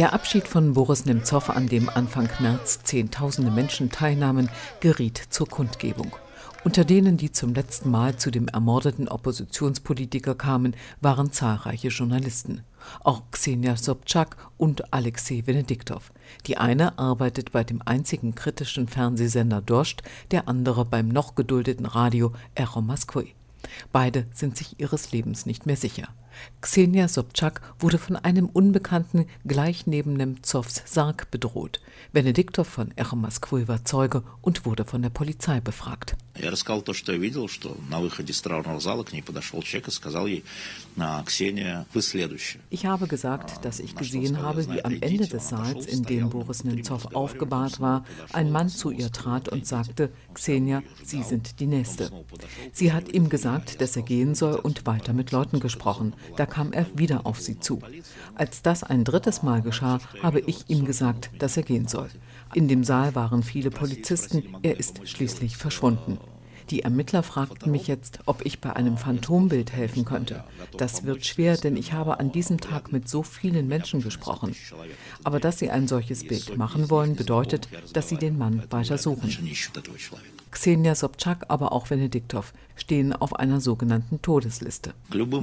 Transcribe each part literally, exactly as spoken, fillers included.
Der Abschied von Boris Nemzow, an dem Anfang März Zehntausende Menschen teilnahmen, geriet zur Kundgebung. Unter denen, die zum letzten Mal zu dem ermordeten Oppositionspolitiker kamen, waren zahlreiche Journalisten. Auch Ksenia Sobczak und Alexei Venediktov. Die eine arbeitet bei dem einzigen kritischen Fernsehsender Dost, der andere beim noch geduldeten Radio Echo Moskwy. Beide sind sich ihres Lebens nicht mehr sicher. Ksenia Sobczak wurde von einem Unbekannten gleich neben Nemzows Sarg bedroht. Venediktov von Echo Moskwy war Zeuge und wurde von der Polizei befragt. Ich habe gesagt, dass ich gesehen habe, wie am Ende des Saals, in dem Boris Nemzow aufgebahrt war, ein Mann zu ihr trat und sagte: Ksenia, Sie sind die Nächste. Sie hat ihm gesagt, dass er gehen soll, und weiter mit Leuten gesprochen. Da kam er wieder auf sie zu. Als das ein drittes Mal geschah, habe ich ihm gesagt, dass er gehen soll. In dem Saal waren viele Polizisten, er ist schließlich verschwunden. Die Ermittler fragten mich jetzt, ob ich bei einem Phantombild helfen könnte. Das wird schwer, denn ich habe an diesem Tag mit so vielen Menschen gesprochen. Aber dass sie ein solches Bild machen wollen, bedeutet, dass sie den Mann weiter suchen. Ksenia Sobczak, aber auch Venediktov stehen auf einer sogenannten Todesliste.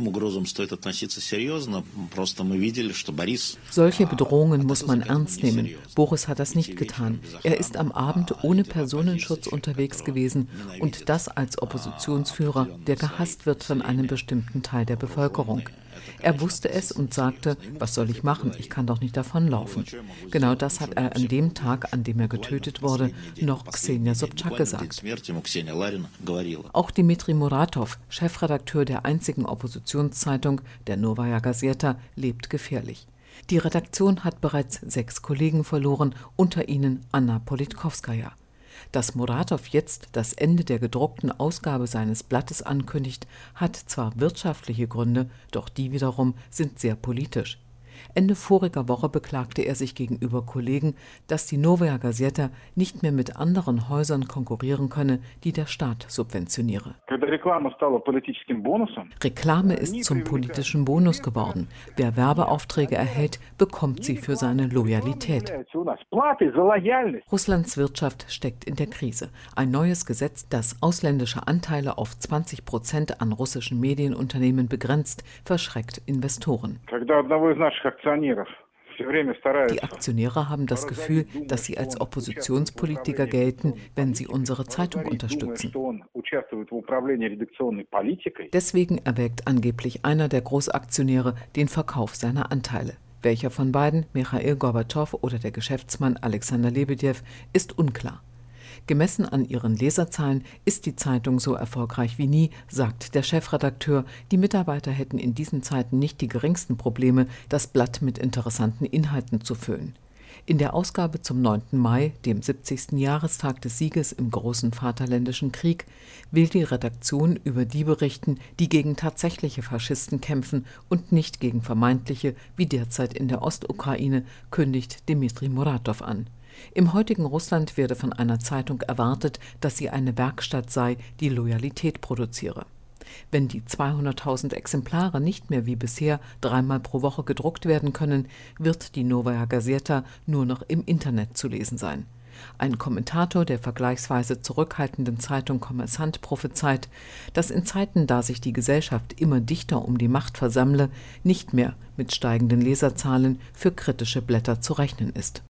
Solche Bedrohungen muss man ernst nehmen. Boris hat das nicht getan. Er ist am Abend ohne Personenschutz unterwegs gewesen, und das als Oppositionsführer, der gehasst wird von einem bestimmten Teil der Bevölkerung. Er wusste es und sagte: Was soll ich machen? Ich kann doch nicht davonlaufen. Genau das hat er an dem Tag, an dem er getötet wurde, noch Ksenia Sobczak gesagt. Auch Dmitri Muratov, Chefredakteur der einzigen Oppositionszeitung, der Novaya Gazeta, lebt gefährlich. Die Redaktion hat bereits sechs Kollegen verloren, unter ihnen Anna Politkovskaja. Dass Muratov jetzt das Ende der gedruckten Ausgabe seines Blattes ankündigt, hat zwar wirtschaftliche Gründe, doch die wiederum sind sehr politisch. Ende voriger Woche beklagte er sich gegenüber Kollegen, dass die Novaya Gazeta nicht mehr mit anderen Häusern konkurrieren könne, die der Staat subventioniere. Reklame ist zum politischen Bonus geworden. Wer Werbeaufträge erhält, bekommt sie für seine Loyalität. Russlands Wirtschaft steckt in der Krise. Ein neues Gesetz, das ausländische Anteile auf zwanzig Prozent an russischen Medienunternehmen begrenzt, verschreckt Investoren. Die Aktionäre haben das Gefühl, dass sie als Oppositionspolitiker gelten, wenn sie unsere Zeitung unterstützen. Deswegen erwägt angeblich einer der Großaktionäre den Verkauf seiner Anteile. Welcher von beiden, Michail Gorbatschow oder der Geschäftsmann Alexander Lebedew, ist unklar. Gemessen an ihren Leserzahlen ist die Zeitung so erfolgreich wie nie, sagt der Chefredakteur. Die Mitarbeiter hätten in diesen Zeiten nicht die geringsten Probleme, das Blatt mit interessanten Inhalten zu füllen. In der Ausgabe zum neunten Mai, dem siebzigsten Jahrestag des Sieges im Großen Vaterländischen Krieg, will die Redaktion über die berichten, die gegen tatsächliche Faschisten kämpfen und nicht gegen vermeintliche, wie derzeit in der Ostukraine, kündigt Dmitri Muratov an. Im heutigen Russland werde von einer Zeitung erwartet, dass sie eine Werkstatt sei, die Loyalität produziere. Wenn die zweihunderttausend Exemplare nicht mehr wie bisher dreimal pro Woche gedruckt werden können, wird die Novaya Gazeta nur noch im Internet zu lesen sein. Ein Kommentator der vergleichsweise zurückhaltenden Zeitung Kommersant prophezeit, dass in Zeiten, da sich die Gesellschaft immer dichter um die Macht versammle, nicht mehr mit steigenden Leserzahlen für kritische Blätter zu rechnen ist.